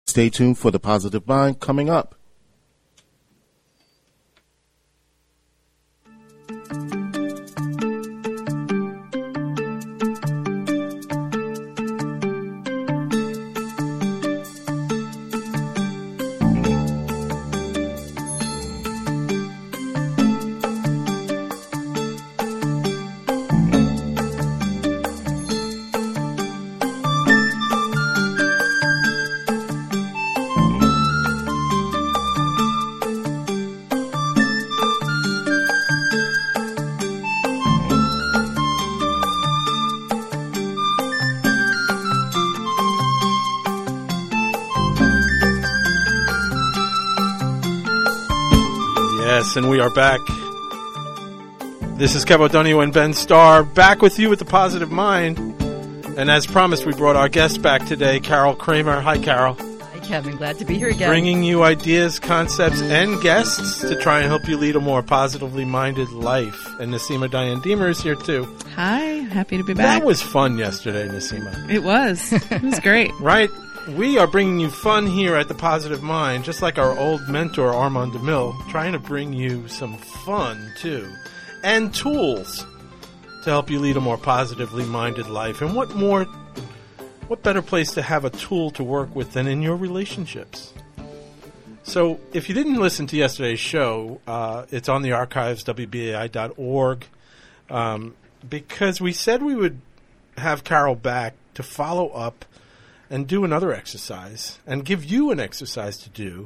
Stay tuned for The Positive Mind coming up. And we are back. This is Kev O'Donoghue and Ben Starr, back with you with The Positive Mind. And as promised, we brought our guest back today, Carol Kramer. Hi, Carol. Hi, Kevin. Glad to be here again. Bringing you ideas, concepts, and guests to try and help you lead a more positively minded life. And Naseema Diane Deemer is here, too. Hi. Happy to be back. That was fun yesterday, Naseema. It was. It was great. Right? We are bringing you fun here at The Positive Mind, just like our old mentor, Armand DeMille, trying to bring you some fun, too, and tools to help you lead a more positively minded life. And what better place to have a tool to work with than in your relationships? So if you didn't listen to yesterday's show, it's on the archives, WBAI.org, because we said we would have Carol back to follow up and do another exercise and give you an exercise to do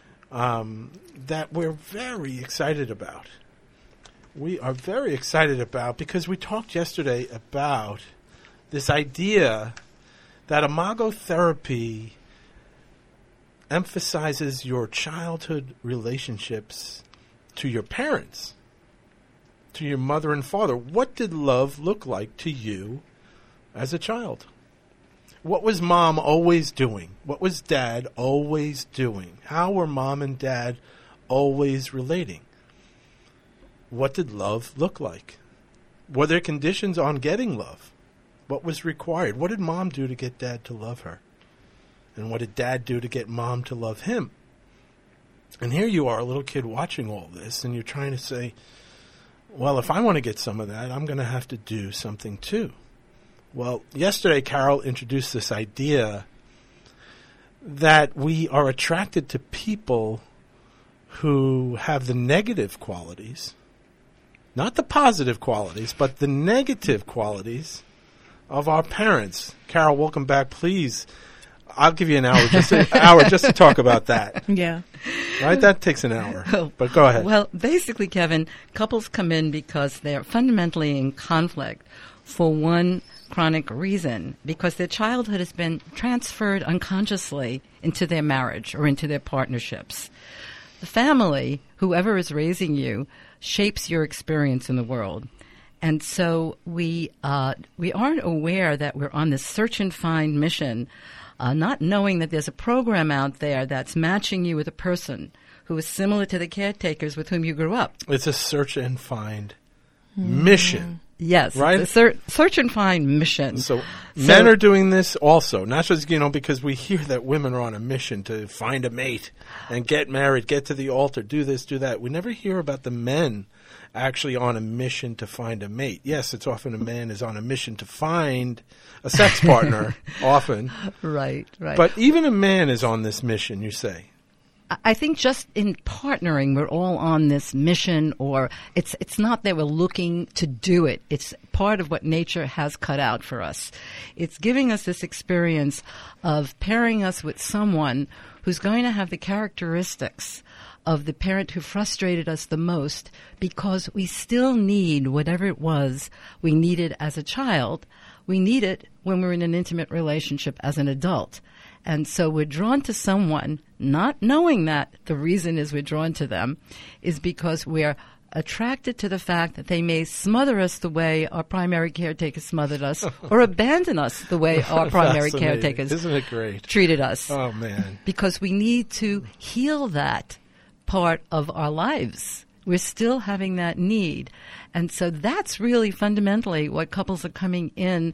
that we're very excited about. We are very excited about because we talked yesterday about this idea that imago therapy emphasizes your childhood relationships to your parents, to your mother and father. What did love look like to you as a child? What was mom always doing? What was dad always doing? How were mom and dad always relating? What did love look like? Were there conditions on getting love? What was required? What did mom do to get dad to love her? And what did dad do to get mom to love him? And here you are, a little kid watching all this, and you're trying to say, well, if I want to get some of that, I'm going to have to do something too. Well, yesterday Carol introduced this idea that we are attracted to people who have the negative qualities, not the positive qualities, but the negative qualities of our parents. Carol, welcome back. Please, I'll give you an hour, just to talk about that. Yeah. Right? That takes an hour. But go ahead. Well, basically, Kevin, couples come in because they're fundamentally in conflict for one chronic reason, because their childhood has been transferred unconsciously into their marriage or into their partnerships. The family, whoever is raising you, shapes your experience in the world. And so we aren't aware that we're on this search and find mission, not knowing that there's a program out there that's matching you with a person who is similar to the caretakers with whom you grew up. It's a search and find mission. Yes, right? It's a search and find mission. So men are doing this also, not just, because we hear that women are on a mission to find a mate and get married, get to the altar, do this, do that. We never hear about the men actually on a mission to find a mate. Yes, it's often a man is on a mission to find a sex partner, often. Right. But even a man is on this mission, you say. I think just in partnering, we're all on this mission, or it's not that we're looking to do it. It's part of what nature has cut out for us. It's giving us this experience of pairing us with someone who's going to have the characteristics of the parent who frustrated us the most, because we still need whatever it was we needed as a child. We need it when we're in an intimate relationship as an adult. And so we're drawn to someone, not knowing that the reason is we're drawn to them is because we're attracted to the fact that they may smother us the way our primary caretakers smothered us or abandon us the way our primary caretakers Isn't it great? Treated us. Oh, man. Because we need to heal that part of our lives. We're still having that need. And so that's really fundamentally what couples are coming in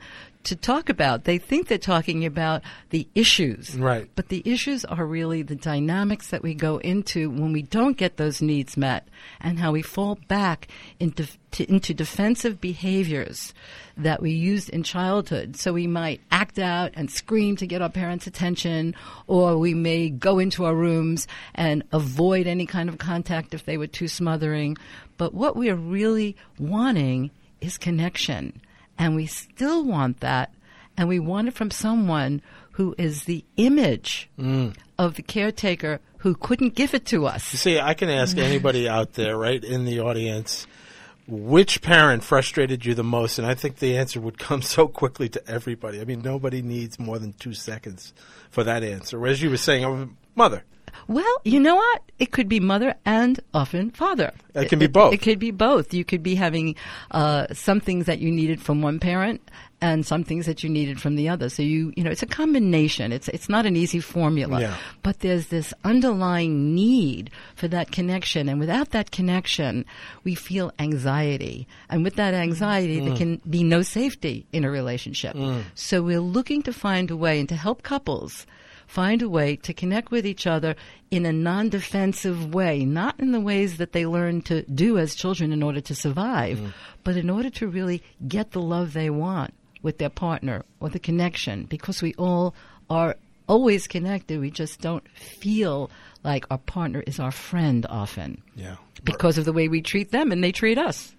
to talk about. They think they're talking about the issues. Right. But the issues are really the dynamics that we go into when we don't get those needs met, and how we fall back into defensive behaviors that we used in childhood. So we might act out and scream to get our parents' attention, or we may go into our rooms and avoid any kind of contact if they were too smothering. But what we are really wanting is connection. And we still want that, and we want it from someone who is the image of the caretaker who couldn't give it to us. You see, I can ask anybody out there, right, in the audience, which parent frustrated you the most? And I think the answer would come so quickly to everybody. I mean, nobody needs more than 2 seconds for that answer. As you were saying, mother. Well, you know what? It could be mother and often father. It can be both. It could be both. You could be having some things that you needed from one parent and some things that you needed from the other. So you know, it's a combination. It's not an easy formula. Yeah. But there's this underlying need for that connection. And without that connection, we feel anxiety. And with that anxiety, there can be no safety in a relationship. So we're looking to find a way and to help couples find a way to connect with each other in a non-defensive way, not in the ways that they learn to do as children in order to survive, but in order to really get the love they want with their partner or the connection, because we all are always connected. We just don't feel like our partner is our friend often. Yeah. Because of the way we treat them and they treat us.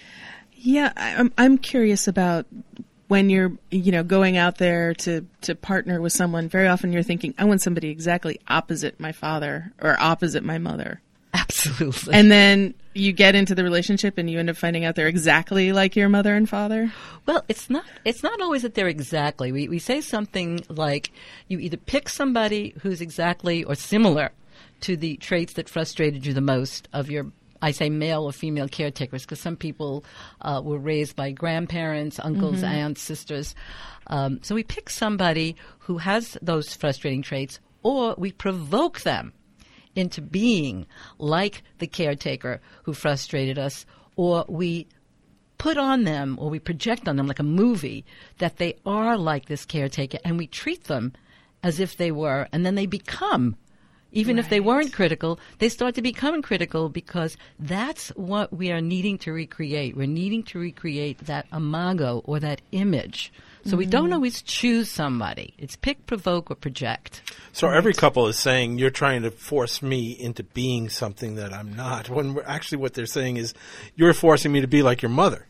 Yeah, I'm curious about when you're, going out there to partner with someone. Very often you're thinking, I want somebody exactly opposite my father or opposite my mother. Absolutely. And then you get into the relationship and you end up finding out they're exactly like your mother and father. Well, it's not always that they're exactly. We say something like you either pick somebody who's exactly or similar to the traits that frustrated you the most of your, I say male or female caretakers, because some people were raised by grandparents, uncles, aunts, sisters. So we pick somebody who has those frustrating traits, or we provoke them into being like the caretaker who frustrated us, or we put on them or we project on them like a movie that they are like this caretaker, and we treat them as if they were, and then they become. Even if they weren't critical, they start to become critical, because that's what we are needing to recreate. We're needing to recreate that imago or that image. So we don't always choose somebody. It's pick, provoke, or project. So every couple is saying, you're trying to force me into being something that I'm not. When actually what they're saying is, you're forcing me to be like your mother.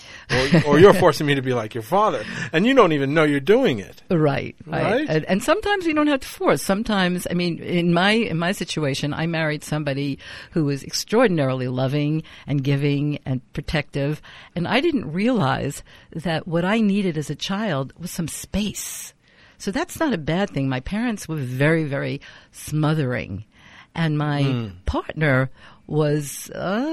Or you're forcing me to be like your father, and you don't even know you're doing it. Right. And sometimes you don't have to force. Sometimes, I mean, in my situation, I married somebody who was extraordinarily loving and giving and protective, and I didn't realize that what I needed as a child was some space. So that's not a bad thing. My parents were very, very smothering, and my partner was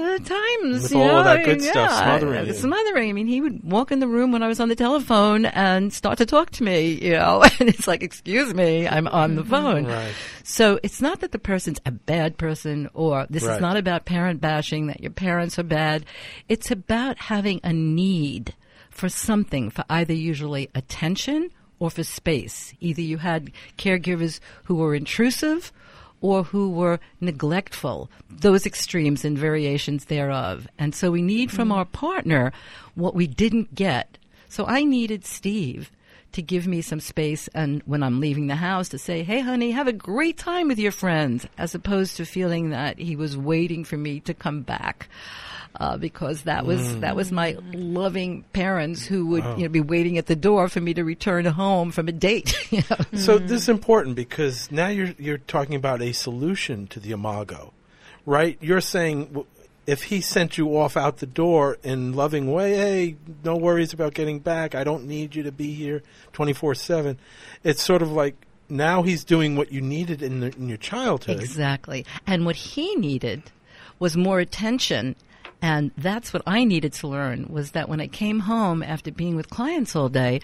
times with all of that good stuff, smothering. Smothering. I mean, he would walk in the room when I was on the telephone and start to talk to me, and it's like, excuse me, I'm on the phone. Right. So it's not that the person's a bad person, or this is not about parent bashing, that your parents are bad. It's about having a need for something, for either usually attention or for space. Either you had caregivers who were intrusive or who were neglectful, those extremes and variations thereof. And so we need from our partner what we didn't get. So I needed Steve to give me some space, and when I'm leaving the house, to say, hey, honey, have a great time with your friends, as opposed to feeling that he was waiting for me to come back. Because that was my loving parents who would be waiting at the door for me to return home from a date. So this is important, because now you're talking about a solution to the imago, right? You're saying if he sent you off out the door in loving way, hey, no worries about getting back, I don't need you to be here 24/7. It's sort of like now he's doing what you needed in your childhood. Exactly. And what he needed was more attention. And that's what I needed to learn, was that when I came home after being with clients all day,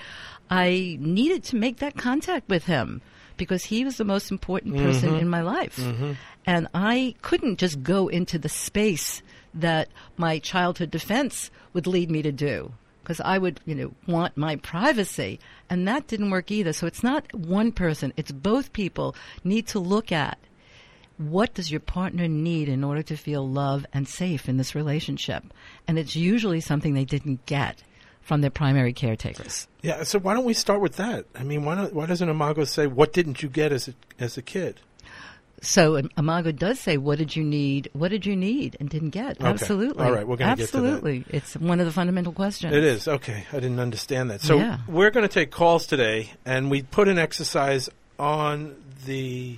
I needed to make that contact with him, because he was the most important person in my life. And I couldn't just go into the space that my childhood defense would lead me to do. because I would, want my privacy. And that didn't work either. So it's not one person. It's both people need to look at what does your partner need in order to feel love and safe in this relationship. And it's usually something they didn't get from their primary caretakers. Yeah, so why don't we start with that? I mean, why doesn't Imago say, what didn't you get as a kid? So Imago does say, what did you need and didn't get? Okay. Absolutely. All right, we're going to get to that. Absolutely. It's one of the fundamental questions. It is. Okay, I didn't understand that. So Yeah. we're going to take calls today, and we put an exercise on the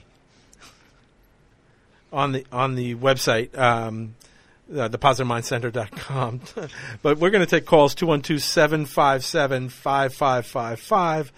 website, thepositivemindcenter.com. But we're going to take calls 212-757-5555,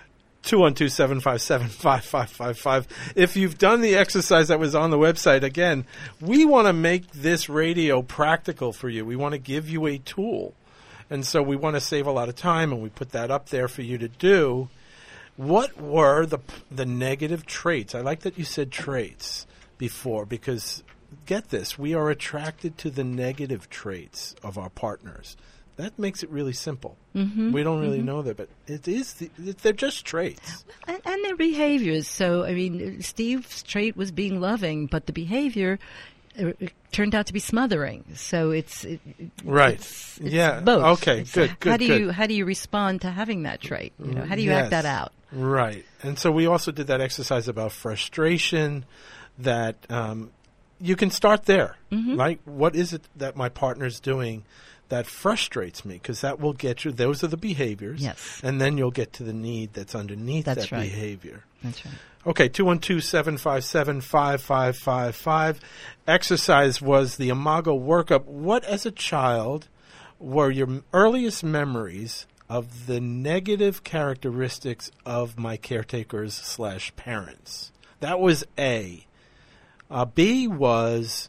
212-757-5555. If you've done the exercise that was on the website, again, we want to make this radio practical for you. We want to give you a tool. And so we want to save a lot of time, and we put that up there for you to do. What were the negative traits? I like that you said traits before, because get this, we are attracted to the negative traits of our partners. That makes it really simple. Mm-hmm. We don't really know that, but they're just traits. And their behaviors. So, I mean, Steve's trait was being loving, but the behavior turned out to be smothering. So it's yeah. both. Okay. It's good. How do you respond to having that trait? How do you act that out? Right. And so we also did that exercise about frustration. That you can start there, right? What is it that my partner's doing that frustrates me? Because that will get you. Those are the behaviors. Yes. And then you'll get to the need that's underneath that right. behavior. That's right. Okay, 212-757-5555. Exercise was the Imago workup. What, as a child, were your earliest memories of the negative characteristics of my caretakers / parents? That was A. B was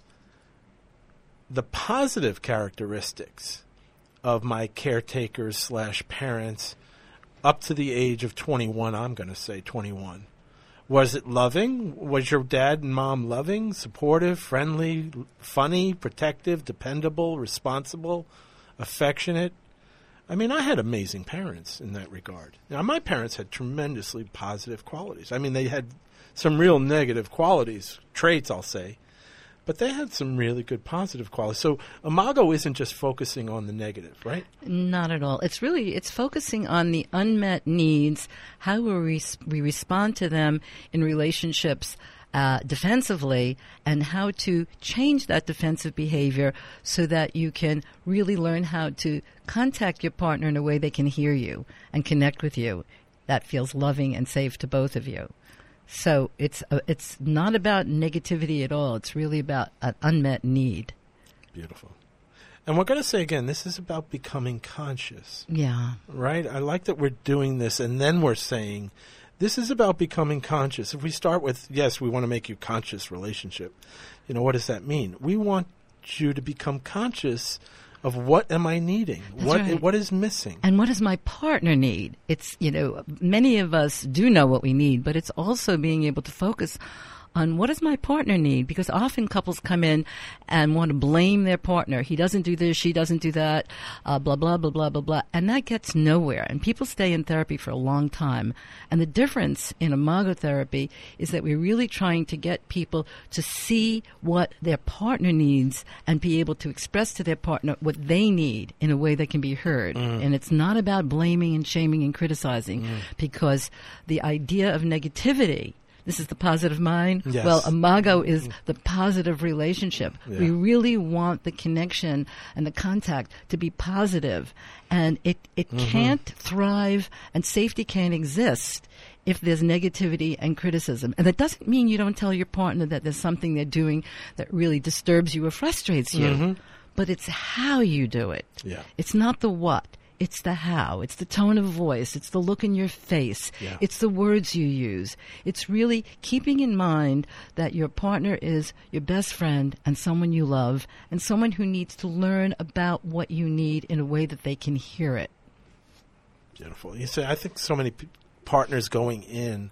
the positive characteristics of my caretakers / parents up to the age of 21. I'm going to say 21. Was it loving? Was your dad and mom loving, supportive, friendly, funny, protective, dependable, responsible, affectionate? I mean, I had amazing parents in that regard. Now, my parents had tremendously positive qualities. I mean, they had some real negative qualities, traits, I'll say, but they had some really good positive qualities. So Imago isn't just focusing on the negative, right? Not at all. It's focusing on the unmet needs, how we respond to them in relationships defensively, and how to change that defensive behavior so that you can really learn how to contact your partner in a way they can hear you and connect with you. That feels loving and safe to both of you. So it's not about negativity at all. It's really about an unmet need. Beautiful. And we're going to say again, this is about becoming conscious. Yeah. Right? I like that we're doing this, and then we're saying this is about becoming conscious. If we start with, yes, we want to make you conscious relationship. What does that mean? We want you to become conscious of what am I needing? What is missing? And what does my partner need? It's, many of us do know what we need, but it's also being able to focus on what does my partner need? Because often couples come in and want to blame their partner. He doesn't do this, she doesn't do that, blah, blah, blah, blah, blah, blah. And that gets nowhere. And people stay in therapy for a long time. And the difference in Imago therapy is that we're really trying to get people to see what their partner needs and be able to express to their partner what they need in a way that can be heard. And it's not about blaming and shaming and criticizing, because the idea of negativity, this is the positive mind. Yes. Well, Imago is the positive relationship. Yeah. We really want the connection and the contact to be positive. And it can't thrive, and safety can't exist if there's negativity and criticism. And that doesn't mean you don't tell your partner that there's something they're doing that really disturbs you or frustrates you. But it's how you do it. Yeah. It's not the what. It's the how. It's the tone of voice. It's the look in your face. Yeah. It's the words you use. It's really keeping in mind that your partner is your best friend and someone you love, and someone who needs to learn about what you need in a way that they can hear it. Beautiful. You say, I think so many partners going in,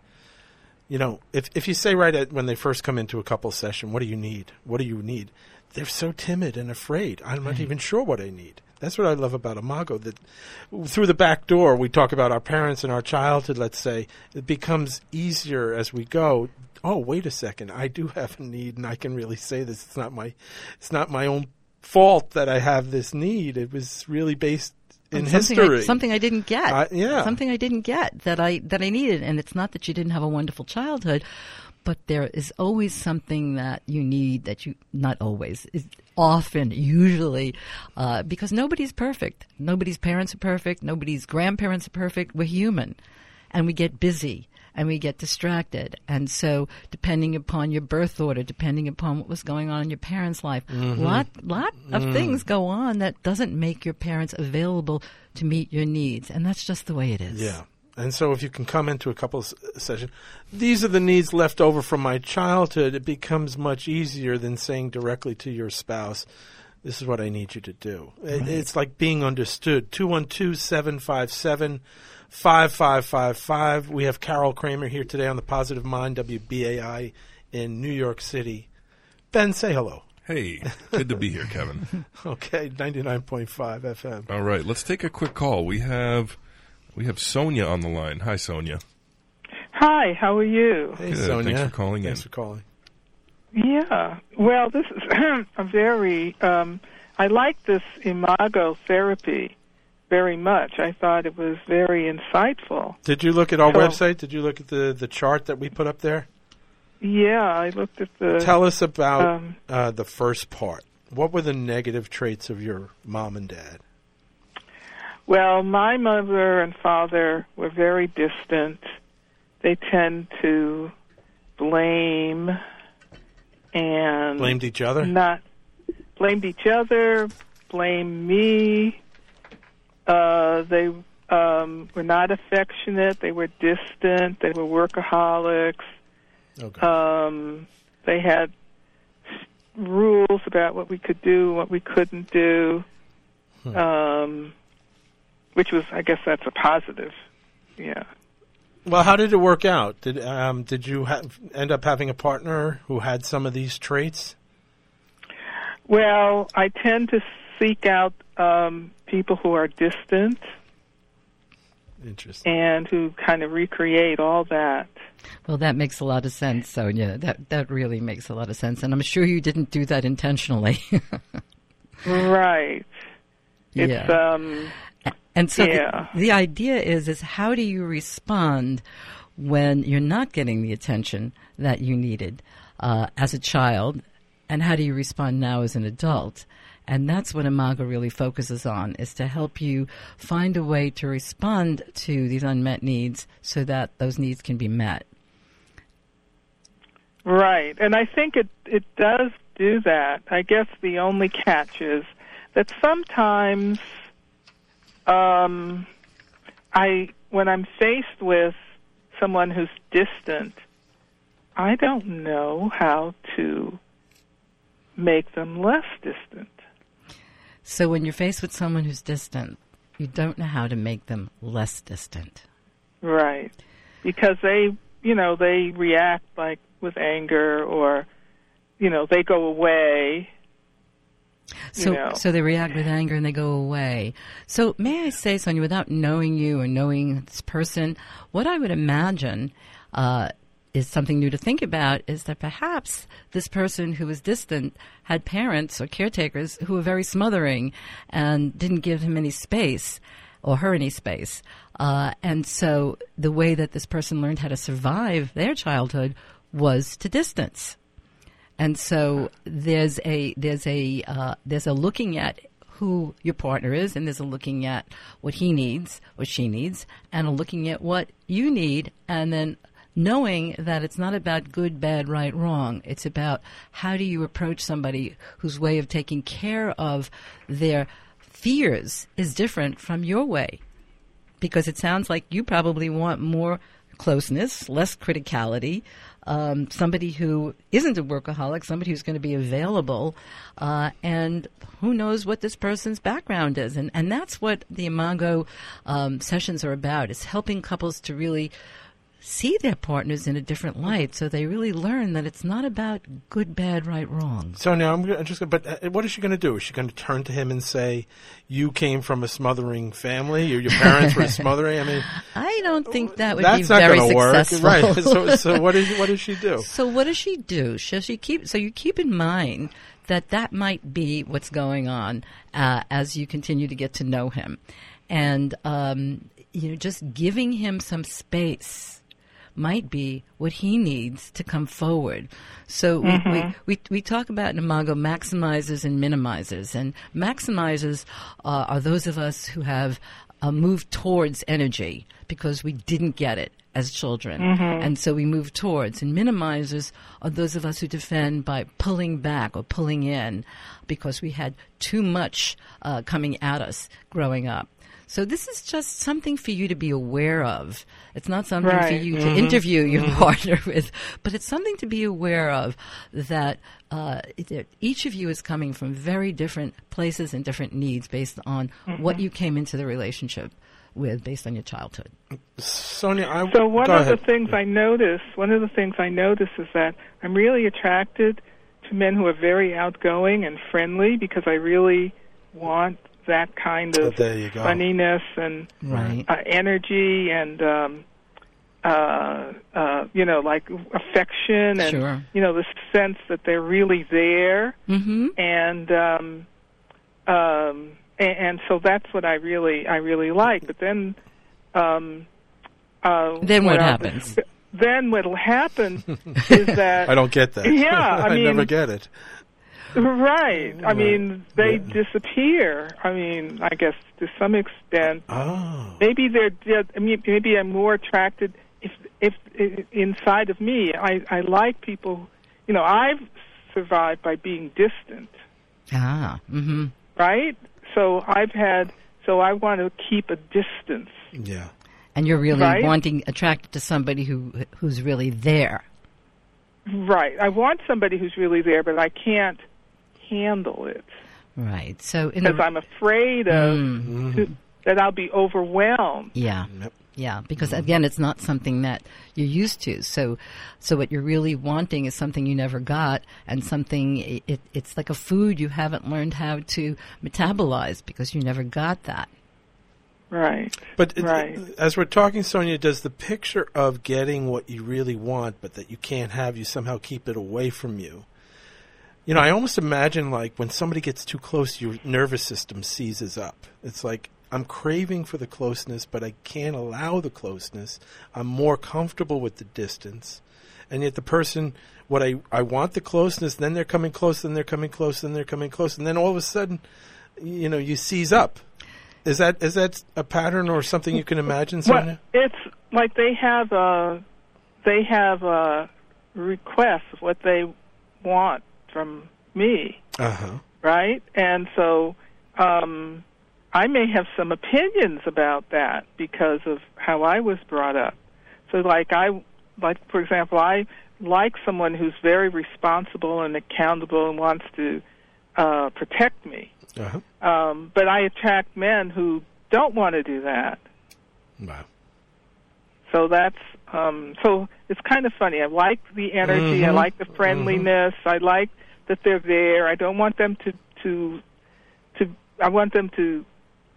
if you say when they first come into a couple session, what do you need? What do you need? They're so timid and afraid. I'm not even sure what I need. That's what I love about Imago, that through the back door, we talk about our parents and our childhood, let's say. It becomes easier as we go. Oh, wait a second. I do have a need, and I can really say this. It's not my own fault that I have this need. It was really based in history. Something I didn't get. Yeah. Something I didn't get that I needed. And it's not that you didn't have a wonderful childhood, but there is always something that you need that you, not always, is often, usually, because nobody's perfect. Nobody's parents are perfect. Nobody's grandparents are perfect. We're human. And we get busy. And we get distracted. And so depending upon your birth order, depending upon what was going on in your parents' life, lot of things go on that doesn't make your parents available to meet your needs. And that's just the way it is. Yeah. And so if you can come into a couple of sessions, these are the needs left over from my childhood, it becomes much easier than saying directly to your spouse, this is what I need you to do. Right. It's like being understood. 212-757-5555. We have Carol Kramer here today on The Positive Mind, WBAI in New York City. Ben, say hello. Hey, good to be here, Kevin. Okay, 99.5 FM. All right, let's take a quick call. We have Sonia on the line. Hi, Sonia. Hi, how are you? Hey, good. Sonia. Thanks for calling in. Thanks for calling. Yeah, well, this is a very, I like this Imago therapy very much. I thought it was very insightful. Did you look at our website? Did you look at the chart that we put up there? Yeah, I looked at the... Tell us about the first part. What were the negative traits of your mom and dad? Well, my mother and father were very distant. They tend to blame and... Blamed each other? Blamed each other, blame me. They were not affectionate. They were distant. They were workaholics. Okay. They had rules about what we could do, what we couldn't do, which was, I guess that's a positive. Yeah. Well, how did it work out? Did you end up having a partner who had some of these traits? Well, I tend to seek out people who are distant. Interesting. And who kind of recreate all that. Well, that makes a lot of sense, Sonia. That really makes a lot of sense. And I'm sure you didn't do that intentionally. Right. It's, and so yeah. the idea is how do you respond when you're not getting the attention that you needed as a child, and how do you respond now as an adult? And that's what Imago really focuses on, is to help you find a way to respond to these unmet needs so that those needs can be met. Right. And I think it does do that. I guess the only catch is that sometimes when I'm faced with someone who's distant, I don't know how to make them less distant. So when you're faced with someone who's distant, you don't know how to make them less distant. Right. Because they react like with anger, or, they go away. So they react with anger and they go away. So may I say, Sonia, without knowing you or knowing this person, what I would imagine is something new to think about, is that perhaps this person who was distant had parents or caretakers who were very smothering and didn't give him any space or her any space. And so the way that this person learned how to survive their childhood was to distance. And so there's a looking at who your partner is, and there's a looking at what he needs, what she needs, and a looking at what you need, and then knowing that it's not about good, bad, right, wrong. It's about how do you approach somebody whose way of taking care of their fears is different from your way. Because it sounds like you probably want more closeness, less criticality, somebody who isn't a workaholic, somebody who's going to be available, and who knows what this person's background is. And that's what the Imago sessions are about, is helping couples to really see their partners in a different light, so they really learn that it's not about good, bad, right, wrong. So now but what is she going to do? Is she going to turn to him and say, "You came from a smothering family, or your parents were smothering"? I mean, I don't think that would be that's not very going to work, successful. right? So what does she do? So what does she do? So you keep in mind that might be what's going on as you continue to get to know him, and just giving him some space might be what he needs to come forward. So we talk about in Imago maximizers and minimizers. And maximizers are those of us who have moved towards energy because we didn't get it as children. And so we move towards. And minimizers are those of us who defend by pulling back or pulling in because we had too much coming at us growing up. So this is just something for you to be aware of. It's not something for you to interview your partner with, but it's something to be aware of that each of you is coming from very different places and different needs based on what you came into the relationship with based on your childhood. Sonia, so one of the things I notice is that I'm really attracted to men who are very outgoing and friendly because I really want that kind of funniness and energy and like affection and the sense that they're really there, and so that's what I really like. But then what happens? Then what'll happen is that I don't get that. Yeah, I never get it. Right. I mean, they disappear. I mean, I guess to some extent. Oh. Maybe maybe I'm more attracted if inside of me. I like people. I've survived by being distant. Right. So I want to keep a distance. Yeah. And you're really attracted to somebody who's really there. Right. I want somebody who's really there, but I can't handle it. Right. So because I'm afraid of that I'll be overwhelmed. Yeah. Yep. Yeah, because again, it's not something that you're used to. So what you're really wanting is something you never got, and something it's like a food you haven't learned how to metabolize because you never got that. Right. But as we're talking, Sonia, does the picture of getting what you really want, but that you can't have, you somehow keep it away from you? I almost imagine like when somebody gets too close, your nervous system seizes up. It's like, I'm craving for the closeness, but I can't allow the closeness. I'm more comfortable with the distance. And yet the person, I want the closeness, then they're coming close, then they're coming close, then they're coming close. And then all of a sudden, you seize up. Is that a pattern or something you can imagine, Sonia? Well, it's like they have a request of what they want from me, right? And so I may have some opinions about that because of how I was brought up. So, for example, I like someone who's very responsible and accountable and wants to protect me. But I attract men who don't want to do that. Wow. So that's so it's kind of funny. I like the energy. I like the friendliness. I like that they're there. I don't want them to. I want them to,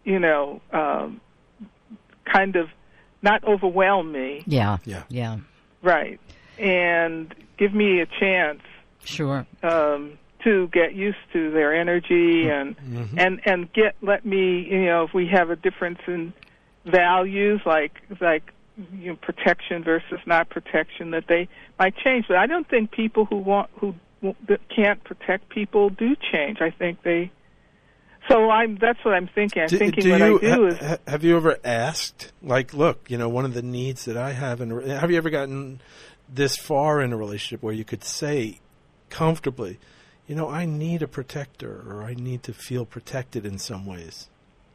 kind of not overwhelm me. Yeah. Right, and give me a chance. Sure. To get used to their energy and let me, if we have a difference in values, like protection versus not protection, that they might change. But I don't think people who can't protect people do change. I think they. So that's what I'm thinking. I'm thinking what I do is. Have you ever asked, like, look, one of the needs that I have, have you ever gotten this far in a relationship where you could say comfortably, I need a protector, or I need to feel protected in some ways?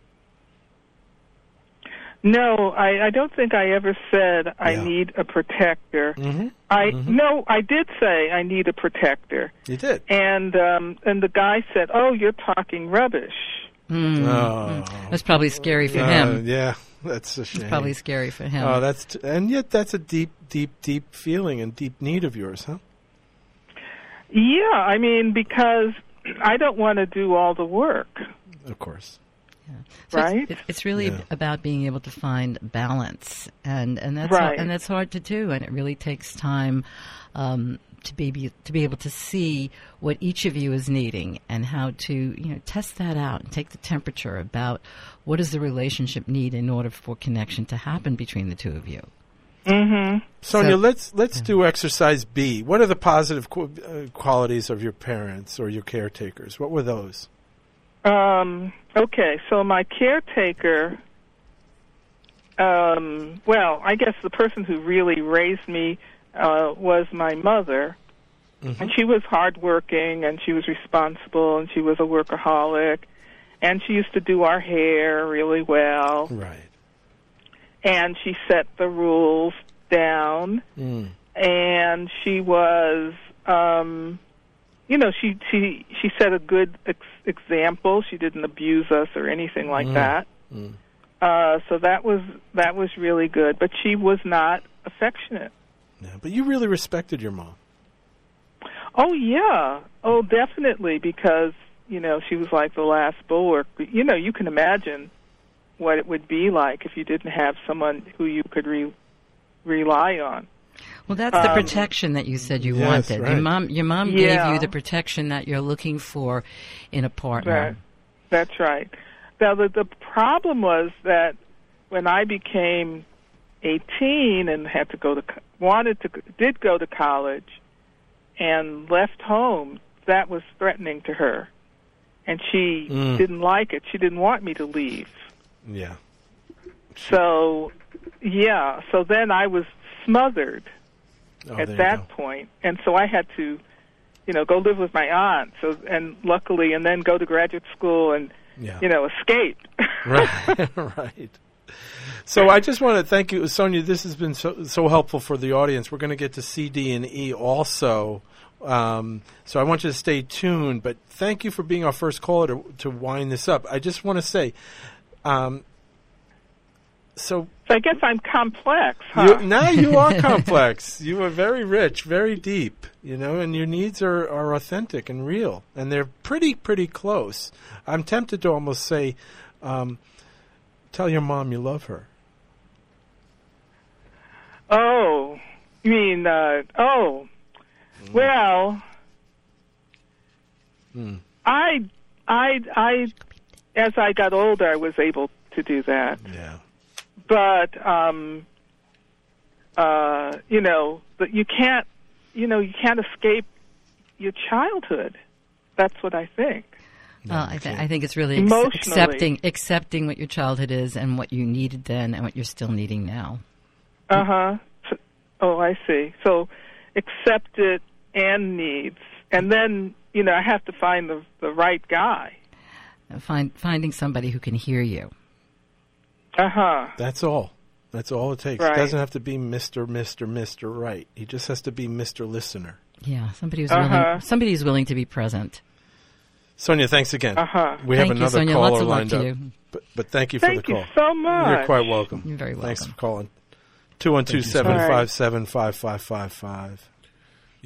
No, I don't think I ever said I need a protector. I did say I need a protector. You did, and the guy said, "Oh, you're talking rubbish." That's probably scary for him. Yeah. That's a shame. It's probably scary for him. Oh, and yet that's a deep, deep, deep feeling and deep need of yours, huh? Yeah, I mean, because I don't want to do all the work. Of course. Yeah. So right? It's really about being able to find balance, and that's right. and that's hard to do, and it really takes time to be able to see what each of you is needing and how to test that out and take the temperature about what does the relationship need in order for connection to happen between the two of you. Mm-hmm. Sonia, let's do exercise B. What are the positive qualities of your parents or your caretakers? What were those? Okay, so my caretaker, well, I guess the person who really raised me was my mother, and she was hardworking, and she was responsible, and she was a workaholic, and she used to do our hair really well. Right. And she set the rules down, and she was, she set a good example. She didn't abuse us or anything like that. So that was really good. But she was not affectionate. Yeah, but you really respected your mom. Oh yeah. Oh, definitely, because she was like the last bulwark. You can imagine what it would be like if you didn't have someone who you could rely on. Well, that's the protection that you said you wanted. Right. Your mom gave you the protection that you're looking for in a partner. That's right. Now, the problem was that when I became 18 and had to did go to college and left home, that was threatening to her, and she didn't like it. She didn't want me to leave. Yeah. So then I was smothered at that point, and so I had to, go live with my aunt. So, and luckily, and then go to graduate school and, escape. Right. So I just want to thank you, Sonia. This has been so helpful for the audience. We're going to get to C, D, and E also. So I want you to stay tuned. But thank you for being our first caller to wind this up. I just want to say, so I guess I'm complex, huh? Now you are complex. You are very rich, very deep, and your needs are authentic and real, and they're pretty close. I'm tempted to almost say, tell your mom you love her. Oh, you mean, well, I, as I got older, I was able to do that. Yeah. But, but you can't escape your childhood. That's what I think. Well, I think it's really accepting what your childhood is and what you needed then and what you're still needing now. Uh-huh. Oh, I see. So accept it and needs. And then, I have to find the right guy. Finding somebody who can hear you. Uh-huh. That's all. That's all it takes. Right. It doesn't have to be Mr. Right. He just has to be Mr. Listener. Yeah, somebody who's willing to be present. Sonia, thanks again. Uh-huh. We have another Sonia. caller Lots of luck lined to up. you. But thank you for the call. Thank you so much. You're quite welcome. You're very welcome. Thanks for calling. 212-757-5555. Yeah,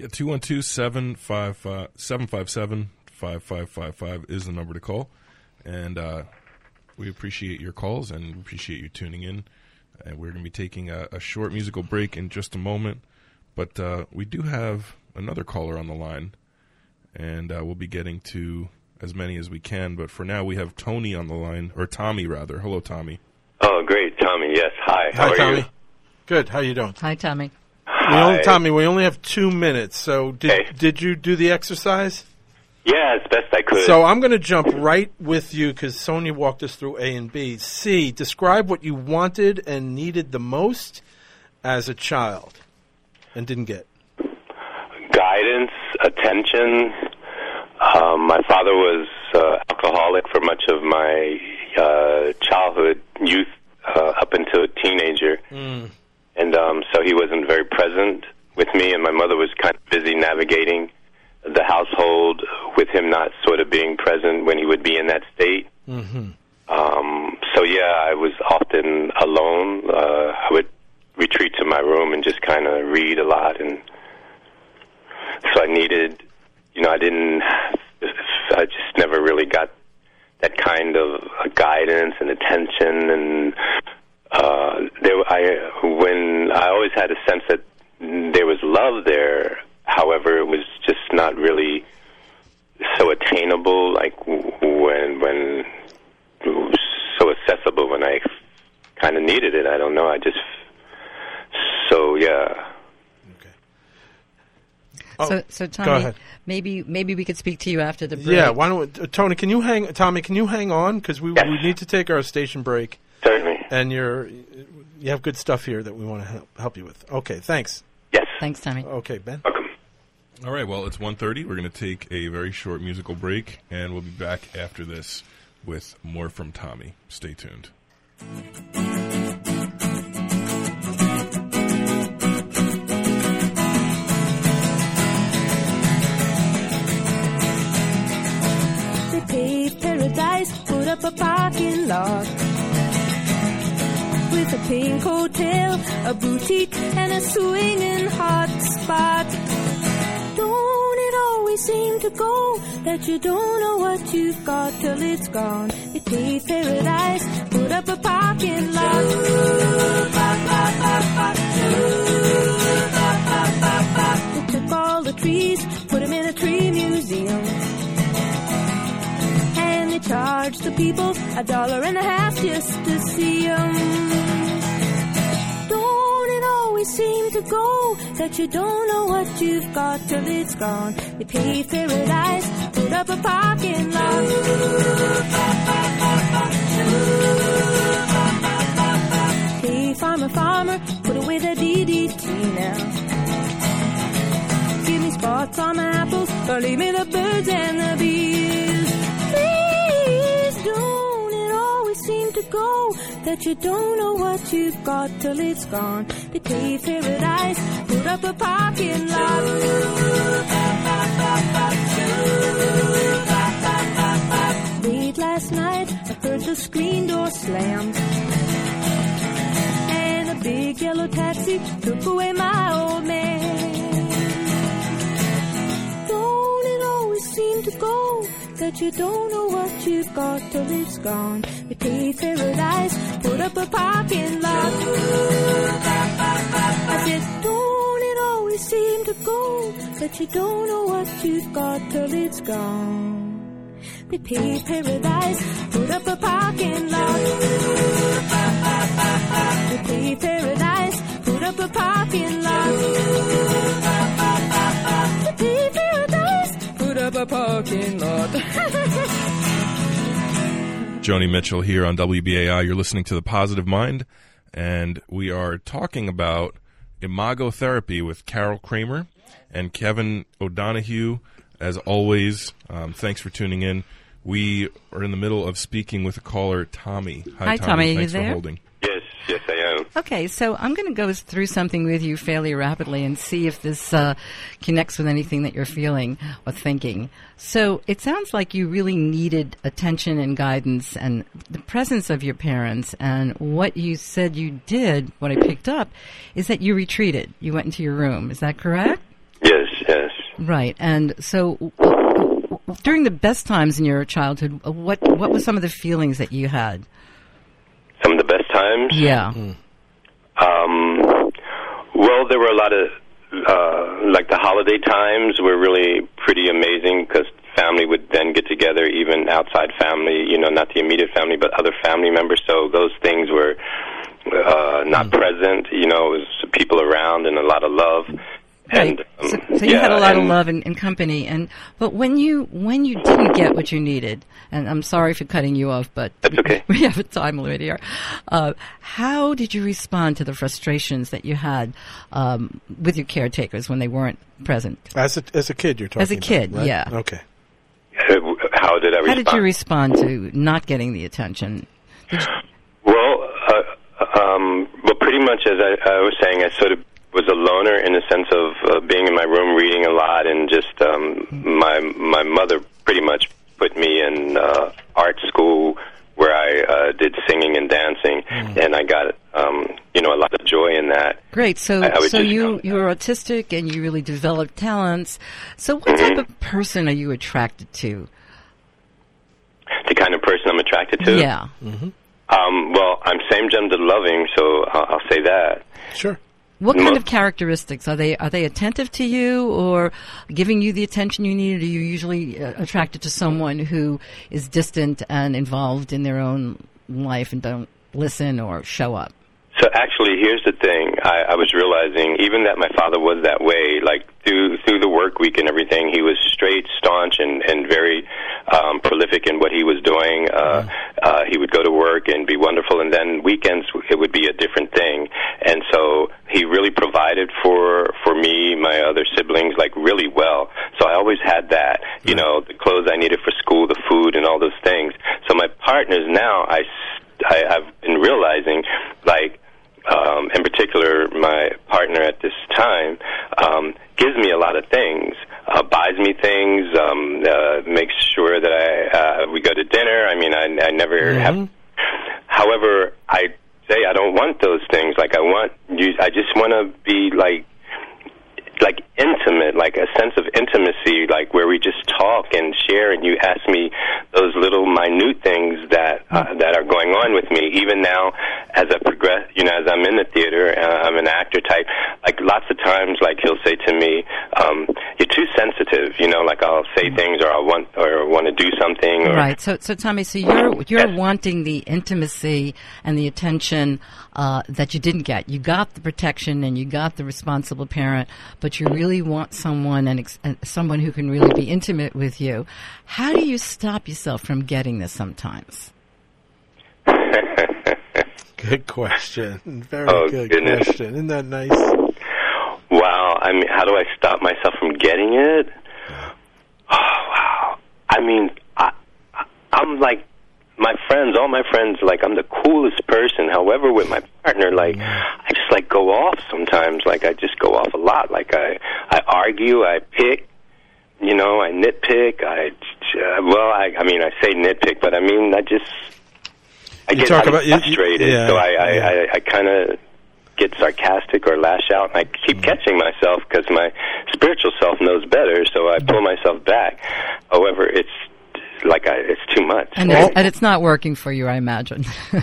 212-757-5555 is the number to call. And we appreciate your calls and appreciate you tuning in. And we're going to be taking a short musical break in just a moment. But we do have another caller on the line. And we'll be getting to as many as we can. But for now, we have Tony on the line, or Tommy, rather. Hello, Tommy. Oh, great, Tommy. Yes, hi. How Hi, are Tommy. you? Good. How you doing? Hi, Tommy. Tommy, we only have 2 minutes. So did you do the exercise? Yeah, as best I could. So I'm going to jump right with you because Sonia walked us through A and B. C, describe what you wanted and needed the most as a child and didn't get. Guidance, attention. My father was alcoholic for much of my childhood, youth, up until a teenager. And so he wasn't very present with me, and my mother was kind of busy navigating the household with him not sort of being present when he would be in that state. Mm-hmm. So yeah, I was often alone. I would retreat to my room and just kind of read a lot, and so I needed, I just never really got that kind of guidance and attention, and when I always had a sense that there was love there. However, it was just not really so attainable, like when it was so accessible when I kind of needed it. I don't know. Yeah. Okay. So Tommy, go ahead. maybe we could speak to you after the break. Yeah, why don't Tommy, can you hang on? Because we need to take our station break. Certainly. And you have good stuff here that we want to help you with. Okay, thanks. Yes. Thanks, Tommy. Okay, Ben. Welcome. All right, well, it's 1:30. We're going to take a very short musical break, and we'll be back after this with more from Tommy. Stay tuned. They paved paradise, put up a parking lot with a pink hotel, a boutique, and a swinging hot spot. Don't it always seem to go that you don't know what you've got till it's gone? They paved paradise, put up a parking lot. They took all the trees, put them in a tree museum, and they charged the people $1.50 just to see them. Don't it always seem to go that you don't know what you've got till it's gone? They paved paradise, put up a parking lot. Hey, farmer, put away the DDT now. Give me spots on my apples, or leave me the birds and the bees. Please don't it always seem to go that you don't know what you've got till it's gone? They paved paradise, put up a parking lot. Late last night, I heard the screen door slam, and a big yellow taxi took away my old man. Don't it always seem to go that you don't know what you've got till it's gone? They paved paradise, put up a parking lot. I said, don't it always seem to go that you don't know what you've got till it's gone? They paved paradise, put up a parking lot. They paved paradise, put up a parking lot. They paved paradise, put up a parking lot. Joni Mitchell here on WBAI. You're listening to The Positive Mind, and we are talking about imago therapy with Carol Kramer and Kevin O'Donohue. As always, thanks for tuning in. We are in the middle of speaking with a caller, Tommy. Hi, Tommy. Thanks Are you there? for holding. Yes, I am. Okay, so I'm going to go through something with you fairly rapidly and see if this connects with anything that you're feeling or thinking. So it sounds like you really needed attention and guidance and the presence of your parents. And what you said you did, what I picked up, is that you retreated. You went into your room. Is that correct? Yes. Right. And so during the best times in your childhood, what were some of the feelings that you had? Some of the best times? Yeah. Well, there were a lot of, like the holiday times were really pretty amazing because family would then get together, even outside family, not the immediate family, but other family members. So those things were not present. It was people around and a lot of love. Right. And, so you had a lot of love and company, but when you didn't get what you needed, and I'm sorry for cutting you off, but that's okay. We have a time limit here. How did you respond to the frustrations that you had with your caretakers when they weren't present? As a kid, you're talking As a kid, about, right? yeah. Okay. How did I respond? How did you respond to not getting the attention? Well, pretty much as I was saying, I sort of was a loner in the sense of being in my room reading a lot, and just my mother pretty much put me in art school where I did singing and dancing, and I got a lot of joy in that. Great. So you're autistic and you really developed talents. So what type of person are you attracted to? The kind of person I'm attracted to? Yeah. Well, I'm same-gender loving, so I'll say that. Sure. What kind of characteristics? Are they attentive to you or giving you the attention you need? Or are you usually attracted to someone who is distant and involved in their own life and don't listen or show up? So actually, here's the thing. I was realizing, even that my father was that way, like through the work week and everything, he was straight, staunch, and very prolific in what he was doing. He would go to work and be wonderful, and then weekends it would be a different thing. And so he really provided for me, my other siblings, like really well. So I always had that, you know, the clothes I needed for school, the food, and all those things. So my partners now, I've been realizing, like, in particular, my partner at this time gives me a lot of things, buys me things, makes sure that we go to dinner. I mean, I never have. However, I say I don't want those things. Like I just want to be like intimate, like a sense of intimacy, like where we just talk and share, and you ask me those little minute things that are going on with me. Even now, as I progress, you know, as I'm in the theater, I'm an actor type. Like lots of times, like he'll say to me, "You're too sensitive," you know. Like I'll say things, or I want to do something. Or, right. So Tommy, so you're wanting the intimacy and the attention that you didn't get. You got the protection and you got the responsible parent, but you really want someone and someone who can really be intimate with you. How do you stop yourself from getting this sometimes? Good question. Very good goodness. question. Isn't that nice? Wow. I mean, how do I stop myself from getting it? Oh, wow. I mean, I'm like, all my friends, like, I'm the coolest person. However, with my partner, like, I just, like, go off sometimes. Like, I just go off a lot. Like, I argue, I pick, you know, I nitpick. I say nitpick, but I mean, I get frustrated. So I kind of get sarcastic or lash out, and I keep catching myself because my spiritual self knows better, so I pull myself back. However, it's too much. And it's not working for you, I imagine,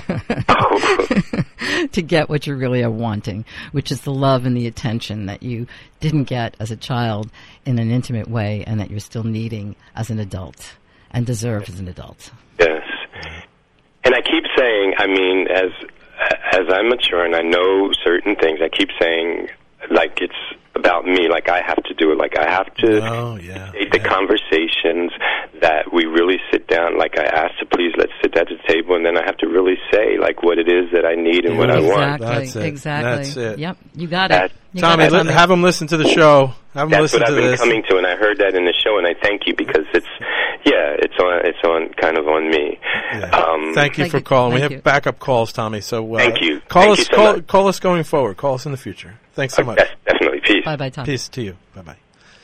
to get what you really are wanting, which is the love and the attention that you didn't get as a child in an intimate way and that you're still needing as an adult and deserve as an adult. Yes. And I keep saying, I mean, as I mature and I know certain things, I keep saying, like, it's about me, like I have to do it, like I have to take the conversations that we really sit down, like I asked to please let's sit at the table, and then I have to really say like what it is that I need and what I want. Exactly. That's it. Yep, you got it. Tommy, have them listen to the show. Have them listen to this. That's what I've been coming to, and I heard that in the show, and I thank you because it's on kind of on me. Yeah. Thank you for calling. We have backup calls, Tommy. So thank you. Call us going forward. Call us in the future. Thanks so much. Yes, definitely. Peace. Bye, Tommy. Peace to you. Bye.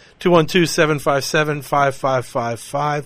212-757-5555.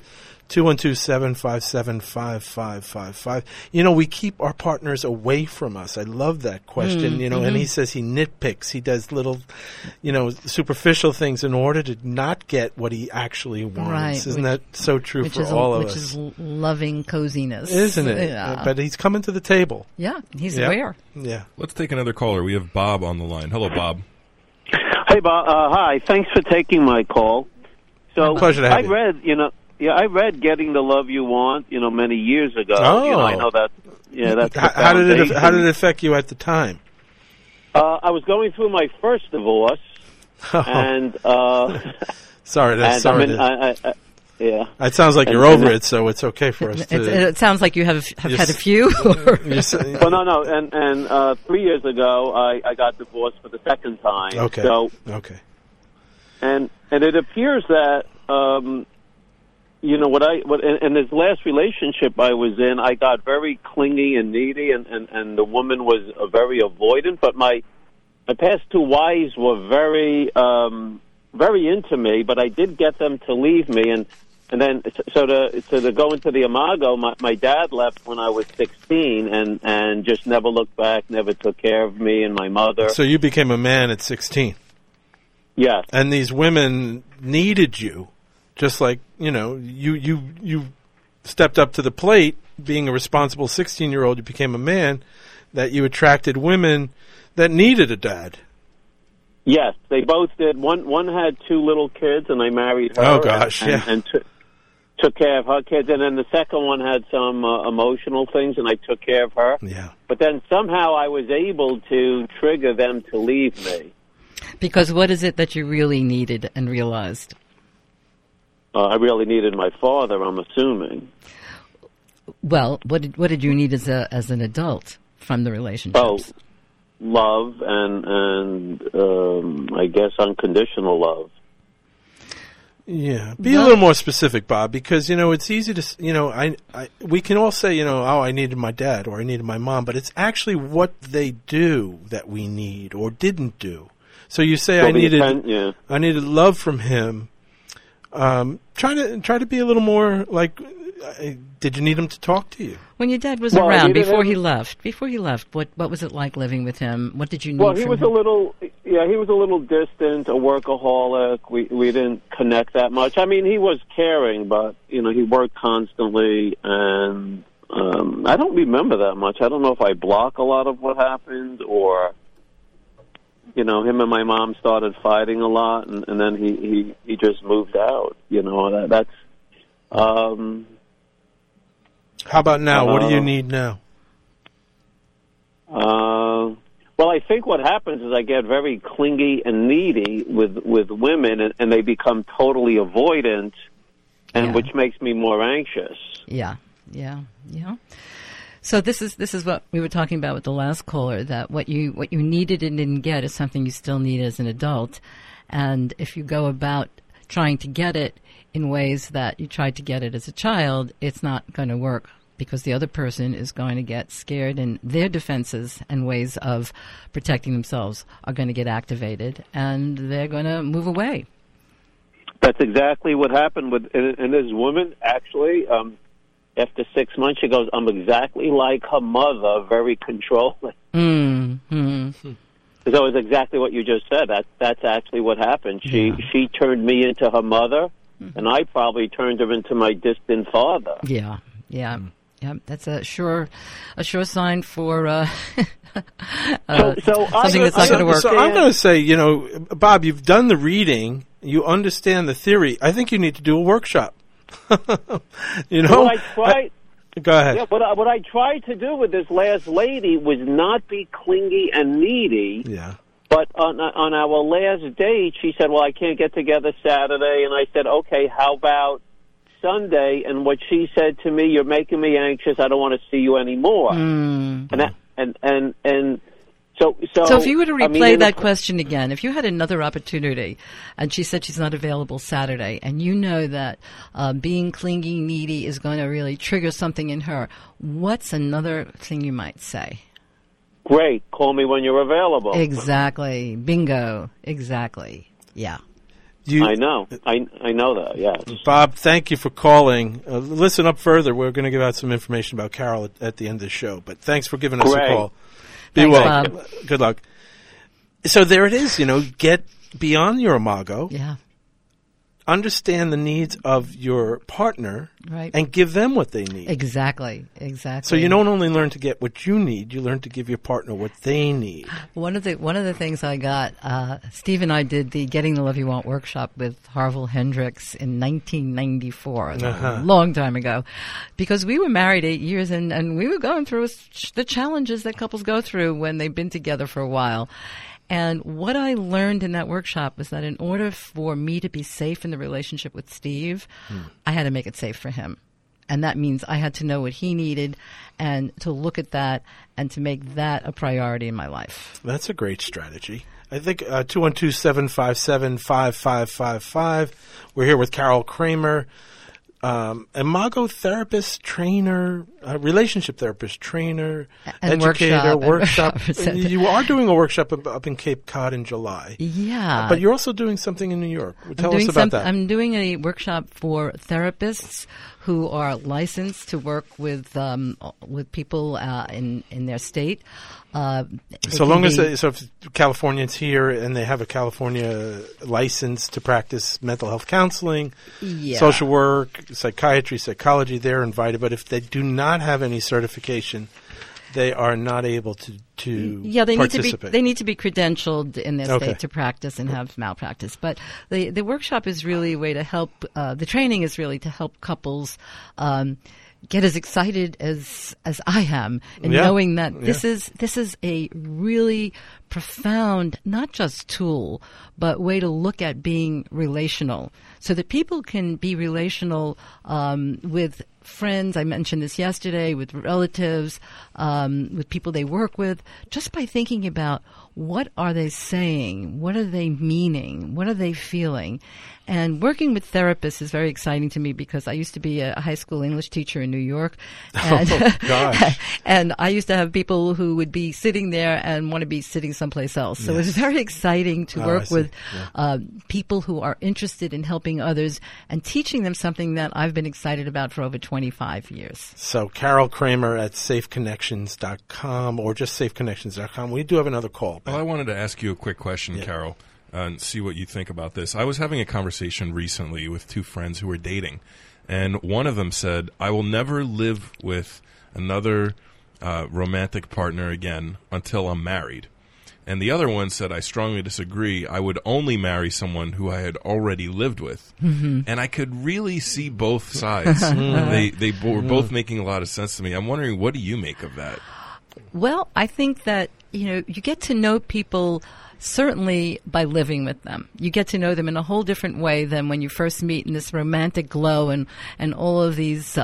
212-757-5555. You know, we keep our partners away from us. I love that question, you know, and he says he nitpicks. He does little, you know, superficial things in order to not get what he actually wants. Right. Isn't that so true for all of us? Which is loving coziness. Isn't it? Yeah. But he's coming to the table. Yeah, he's aware. Yeah. Let's take another caller. We have Bob on the line. Hello, Bob. Hey, Bob. Hi. Thanks for taking my call. So pleasure to have you. I read Getting the Love You Want, you know, many years ago. Oh. You know, I know that. Yeah, that's how did it affect you at the time? I was going through my first divorce, and sorry. Yeah. It sounds like you're over it, so it's okay for us to... It sounds like you have had a few. Well, no. And 3 years ago, I got divorced for the second time. Okay. Okay. And it appears that, you know, in this last relationship I was in, I got very clingy and needy, and the woman was very avoidant, but my past two wives were very into me, but I did get them to leave me, and And then, so to go into the Imago, my dad left when I was 16 and just never looked back, never took care of me and my mother. So you became a man at 16. Yes. And these women needed you, just like, you stepped up to the plate, being a responsible 16-year-old, you became a man, that you attracted women that needed a dad. Yes, they both did. One had 2 little kids, and I married her. Oh, gosh, and took care of her kids. And then the second one had some emotional things, and I took care of her. Yeah. But then somehow I was able to trigger them to leave me. Because what is it that you really needed and realized? I really needed my father, I'm assuming. Well, what did you need as an adult from the relationships? Oh, love and I guess unconditional love. Yeah, be a little more specific, Bob, because it's easy to we can all say I needed my dad or I needed my mom, but it's actually what they do that we need or didn't do. So you say I needed love from him. Try to be a little more like. Did you need him to talk to you? When your dad was around before he left, what was it like living with him? What did you need? Well, he was a little distant, a workaholic. We didn't connect that much. I mean, he was caring, but he worked constantly, and I don't remember that much. I don't know if I block a lot of what happened, or him and my mom started fighting a lot, and then he just moved out. That's. How about now? What do you need now? Well, I think what happens is I get very clingy and needy with women, and they become totally avoidant, and which makes me more anxious. Yeah. So this is what we were talking about with the last caller, that what you needed and didn't get is something you still need as an adult, and if you go about trying to get it in ways that you tried to get it as a child, it's not going to work because the other person is going to get scared and their defenses and ways of protecting themselves are going to get activated and they're going to move away. That's exactly what happened and this woman, actually, after 6 months, she goes, I'm exactly like her mother, very controlling. Mm-hmm. So that was exactly what you just said. That's actually what happened. She turned me into her mother, and I probably turned her into my distant father. Yeah. That's a sure sign for something that's not going to work. So I'm going to say, Bob, you've done the reading, you understand the theory. I think you need to do a workshop. Well, I tried. Go ahead. Yeah, what I tried to do with this last lady was not be clingy and needy. Yeah. But on our last date, she said, well, I can't get together Saturday. And I said, okay, how about Sunday? And what she said to me, you're making me anxious. I don't want to see you anymore. Mm. So if you were to replay that question again, if you had another opportunity and she said she's not available Saturday and you know that being clingy, needy is going to really trigger something in her, what's another thing you might say? Great. Call me when you're available. Exactly. Bingo. Exactly. Yeah. I know. I know that, yeah. Bob, thank you for calling. Listen up further. We're going to give out some information about Carol at the end of the show. But thanks for giving us a call. Be well. Bob. Good luck. So there it is, get beyond your imago. Yeah. Understand the needs of your partner, right, and give them what they need. Exactly. So you don't only learn to get what you need; you learn to give your partner what they need. One of the things I got, Steve and I did the Getting the Love You Want workshop with Harville Hendricks in 1994, a long time ago, because we were married 8 years and we were going through the challenges that couples go through when they've been together for a while. And what I learned in that workshop was that in order for me to be safe in the relationship with Steve, I had to make it safe for him. And that means I had to know what he needed and to look at that and to make that a priority in my life. That's a great strategy. I think 212-757-5555. We're here with Carol Kramer. Imago therapist, trainer, relationship therapist, trainer, and educator, workshop. workshop. You are doing a workshop up in Cape Cod in July. Yeah. But you're also doing something in New York. Tell us about that. I'm doing a workshop for therapists who are licensed to work with people in their state. If Californians here and they have a California license to practice mental health counseling, social work, psychiatry, psychology, they're invited. But if they do not have any certification, they are not able to participate. They need to be credentialed in their state to practice and have malpractice. But the workshop is really a way to help. The training is really to help couples get as excited as I am, and knowing that this is a really profound, not just tool, but way to look at being relational, so that people can be relational with friends. I mentioned this yesterday, with relatives, with people they work with, just by thinking about what are they saying, what are they meaning, what are they feeling. And working with therapists is very exciting to me because I used to be a high school English teacher in New York. And, and I used to have people who would be sitting there and want to be sitting someplace else. So it's very exciting to work with people who are interested in helping others and teaching them something that I've been excited about for over 25 years. So Carol Kramer at safeconnections.com or just safeconnections.com. We do have another call. Well, I wanted to ask you a quick question, Carol, and see what you think about this. I was having a conversation recently with two friends who were dating, and one of them said, I will never live with another romantic partner again until I'm married. And the other one said, I strongly disagree. I would only marry someone who I had already lived with. Mm-hmm. And I could really see both sides. They were both making a lot of sense to me. I'm wondering, what do you make of that? Well, I think that, you get to know people certainly by living with them. You get to know them in a whole different way than when you first meet in this romantic glow, and all of these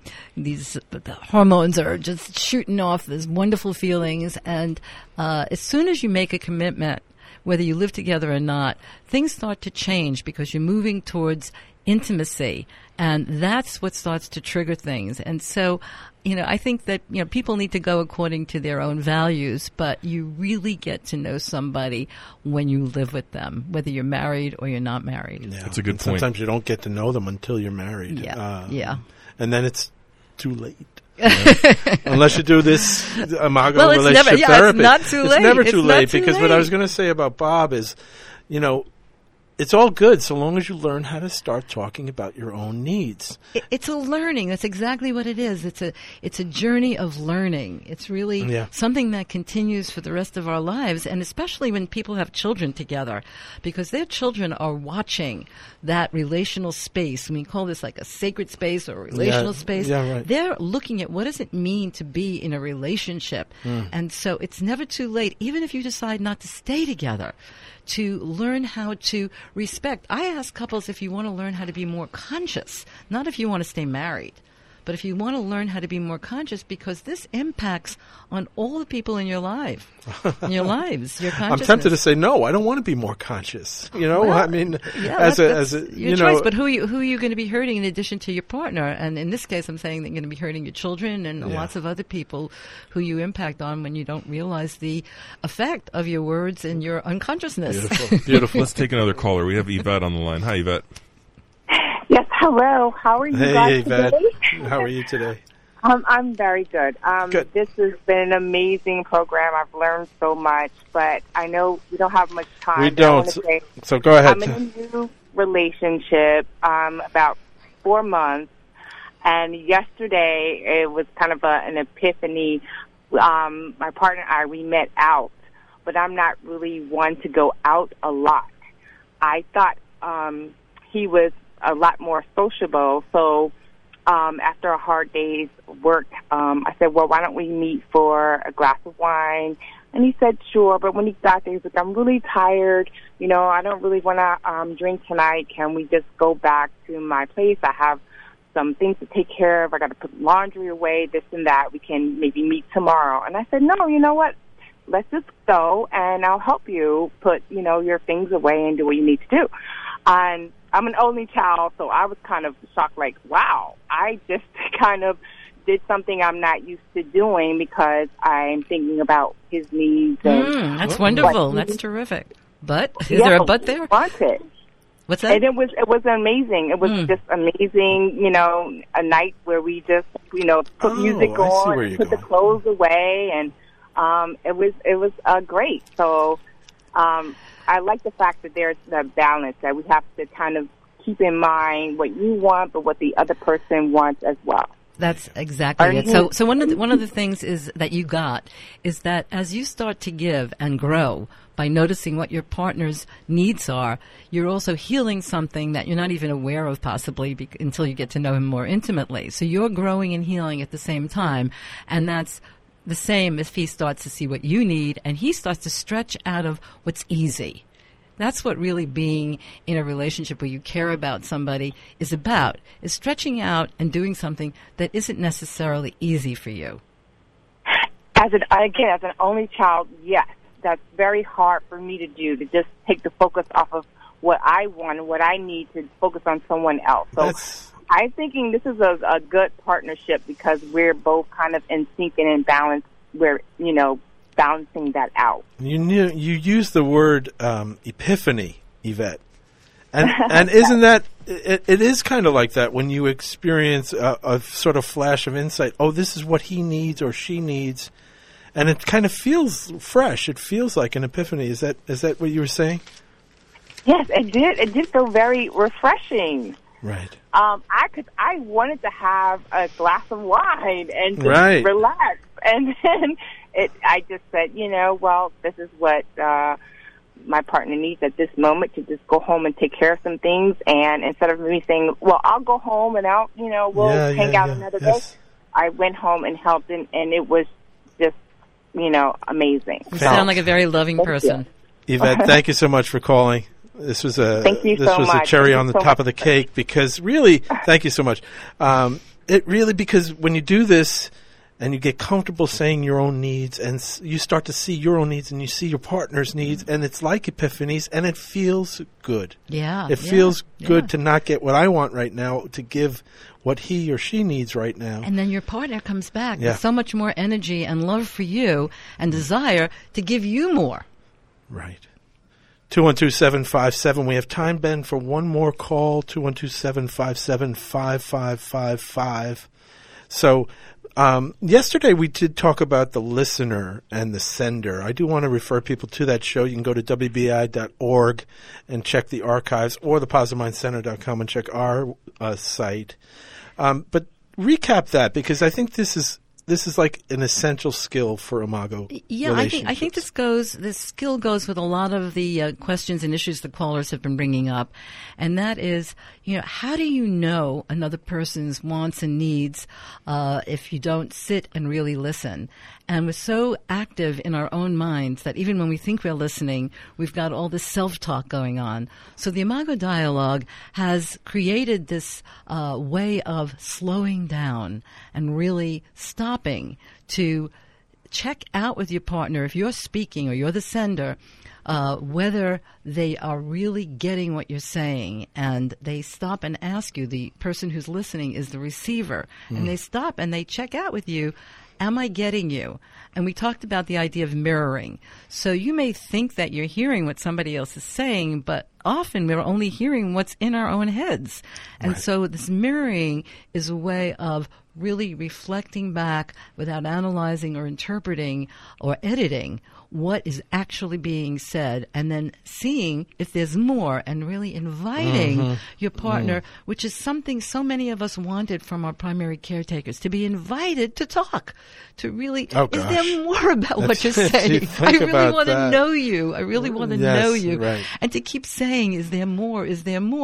the hormones are just shooting off these wonderful feelings. And as soon as you make a commitment, whether you live together or not, things start to change because you're moving towards intimacy, and that's what starts to trigger things. And so, I think that, people need to go according to their own values, but you really get to know somebody when you live with them, whether you're married or you're not married. Yeah. That's a good point. Sometimes you don't get to know them until you're married. Yeah. And then it's too late. Unless you do this Imago relationship therapy. It's not too late. It's never too late, because what I was going to say about Bob is, it's all good so long as you learn how to start talking about your own needs. It's a learning. That's exactly what it is. It's a journey of learning. It's really something that continues for the rest of our lives, and especially when people have children together, because their children are watching that relational space. We call this like a sacred space or a relational space. Yeah, right. They're looking at what does it mean to be in a relationship. And so it's never too late, even if you decide not to stay together, to learn how to respect. I ask couples if you want to learn how to be more conscious, not if you want to stay married, but if you want to learn how to be more conscious, because this impacts on all the people in your life, your consciousness. I'm tempted to say no. I don't want to be more conscious. Well, I mean, that's your choice. But who are you going to be hurting in addition to your partner? And in this case, I'm saying that you're going to be hurting your children and lots of other people who you impact on when you don't realize the effect of your words and your unconsciousness. Beautiful. Let's take another caller. We have Yvette on the line. Hi, Yvette. Yes, hello. How are you guys Yvette. today? How are you today? I'm very good. Good. This has been an amazing program. I've learned so much, but I know we don't have much time. We don't. So go ahead. I'm in a new relationship, about 4 months, and yesterday it was kind of an epiphany. My partner and I, we met out, but I'm not really one to go out a lot. I thought he was a lot more sociable, so after a hard day's work, I said, well, why don't we meet for a glass of wine? And he said, sure, but when he got there, he's like, I'm really tired, I don't really want to drink tonight. Can we just go back to my place? I have some things to take care of. I got to put laundry away, this and that. We can maybe meet tomorrow. And I said, no, you know what? Let's just go, and I'll help you put, your things away and do what you need to do. And I'm an only child, so I was kind of shocked, like, wow, I just kind of did something I'm not used to doing because I'm thinking about his needs. And that's wonderful. That's terrific. But is there a but there? What's that? And it was amazing. It was just amazing, you know, a night where we just, you know, put music on, put the clothes away, and it was great. So I like the fact that there's the balance, that we have to kind of keep in mind what you want, but what the other person wants as well. That's exactly it. So one of the things is that you got is that as you start to give and grow by noticing what your partner's needs are, you're also healing something that you're not even aware of possibly until you get to know him more intimately. So you're growing and healing at the same time, and that's the same if he starts to see what you need and he starts to stretch out of what's easy. That's what really being in a relationship where you care about somebody is about, is stretching out and doing something that isn't necessarily easy for you. As an only child, yes, that's very hard for me to do, to just take the focus off of what I want and what I need to focus on someone else. So I'm thinking this is a good partnership because we're both kind of in sync and in balance. We're, you know, balancing that out. You use the word epiphany, Yvette, and isn't that it is kind of like that when you experience a sort of flash of insight. Oh, this is what he needs or she needs, and it kind of feels fresh. It feels like an epiphany. Is that what you were saying? Yes, it did. It did feel very refreshing. Right. I wanted to have a glass of wine and just relax, and then I just said, you know, well, this is what my partner needs at this moment, to just go home and take care of some things. And instead of me saying, well, I'll go home and we'll hang out another day, I went home and helped, and it was just, you know, amazing. You sound like a very loving person. Yvette, thank you so much for calling. This was a much. cherry on the top of the cake, because really, thank you so much. Because when you do this and you get comfortable saying your own needs, and you start to see your own needs and you see your partner's needs, and it's like epiphanies, and it feels good. Yeah. It feels good to not get what I want right now, to give what he or she needs right now. And then your partner comes back with so much more energy and love for you and desire to give you more. Right. 212-757. We have time, Ben, for one more call. 212-757-5555. So, yesterday we did talk about the listener and the sender. I do want to refer people to that show. You can go to WBI.org and check the archives, or thepositivemindcenter.com and check our site. But recap that, because I think this is like an essential skill for Imago. Yeah, I think this skill goes with a lot of the questions and issues the callers have been bringing up, and that is, you know, how do you know another person's wants and needs if you don't sit and really listen? And we're so active in our own minds that even when we think we're listening, we've got all this self-talk going on. So the Imago Dialogue has created this way of slowing down and really stopping to check out with your partner, if you're speaking or you're the sender, whether they are really getting what you're saying. And they stop and ask you, the person who's listening is the receiver, and they stop and they check out with you. Am I getting you? And we talked about the idea of mirroring. So you may think that you're hearing what somebody else is saying, but often we're only hearing what's in our own heads. And so this mirroring is a way of really reflecting back without analyzing or interpreting or editing what is actually being said, and then seeing if there's more and really inviting your partner, which is something so many of us wanted from our primary caretakers, to be invited to talk, to really, is there more about what you're saying? I really want to know you. I really want to know you. Right. And to keep saying, is there more, is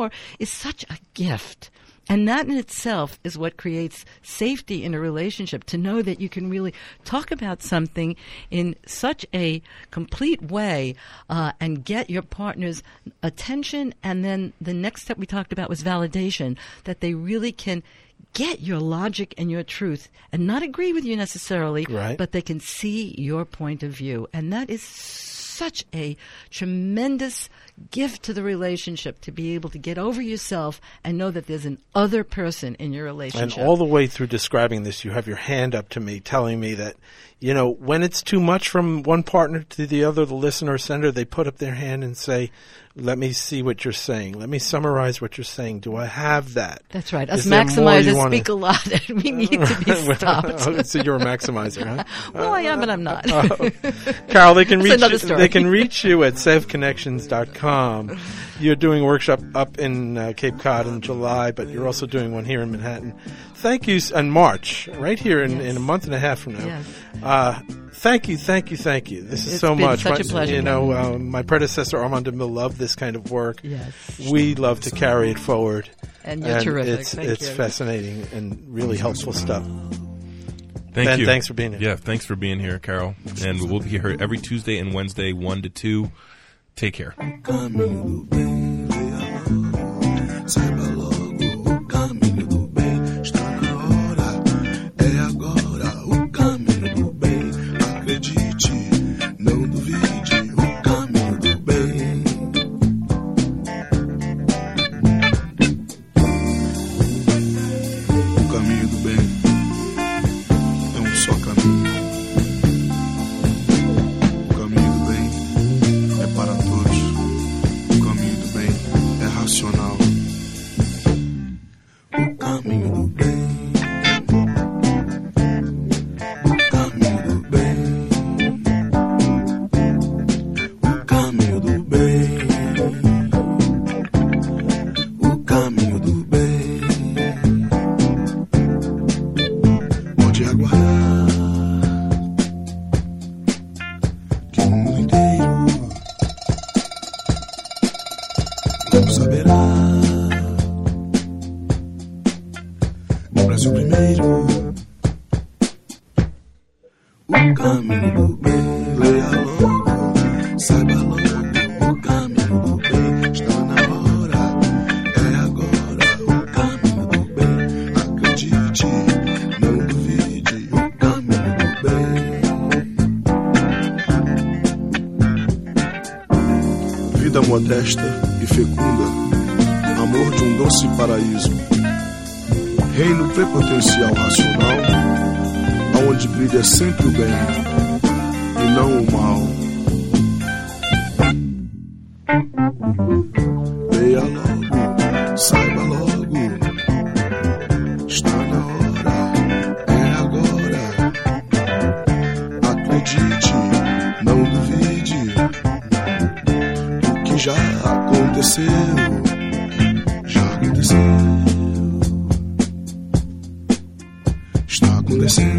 such a gift. And that in itself is what creates safety in a relationship, to know that you can really talk about something in such a complete way and get your partner's attention. And then the next step we talked about was validation, that they really can get your logic and your truth and not agree with you necessarily, but they can see your point of view. And that is such a tremendous gift to the relationship to be able to get over yourself and know that there's an other person in your relationship. And all the way through describing this, you have your hand up to me, telling me that, when it's too much from one partner to the other, the listener or sender, they put up their hand and say, let me see what you're saying. Let me summarize what you're saying. Do I have that? That's right. Us maximizers speak a lot, and we need to be stopped. So you're a maximizer, huh? Well, I am, and I'm not. Carol, they can reach you at sevconnections.com. You're doing a workshop up in Cape Cod in July, but you're also doing one here in Manhattan. Thank you, in March, right here in a month and a half from now. Yes. Thank you. This is so much. Such a pleasure. My predecessor Armand DeMille loved this kind of work. Yes. We love to carry it forward. And you're terrific. It's fascinating and really helpful stuff. Thank you. Thanks for being here. Yeah, thanks for being here, Carol. And we'll be here every Tuesday and Wednesday, 1 to 2. Take care. Modesta e fecunda, amor de doce paraíso, reino prepotencial racional, aonde brilha sempre o bem e não o mal. Leia logo, saiba logo, está na hora, é agora. Acredite, não duvide. Já aconteceu, está acontecendo.